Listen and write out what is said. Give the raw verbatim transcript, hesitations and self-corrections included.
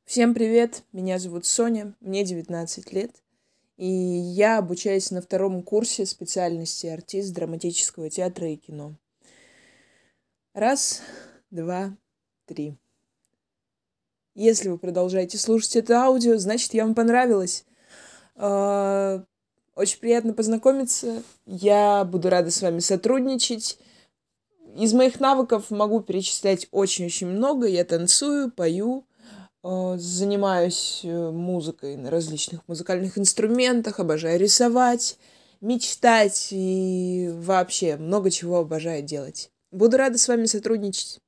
Всем привет, меня зовут Соня, мне девятнадцать лет, и я обучаюсь на втором курсе специальности артист драматического театра и кино. Раз, два, три. Если вы продолжаете слушать это аудио, значит, я вам понравилась. А, Очень приятно познакомиться, я буду рада с вами сотрудничать. Из моих навыков могу перечислять очень-очень много. Я танцую, пою, э, занимаюсь э, музыкой на различных музыкальных инструментах, обожаю рисовать, мечтать и вообще много чего обожаю делать. Буду рада с вами сотрудничать.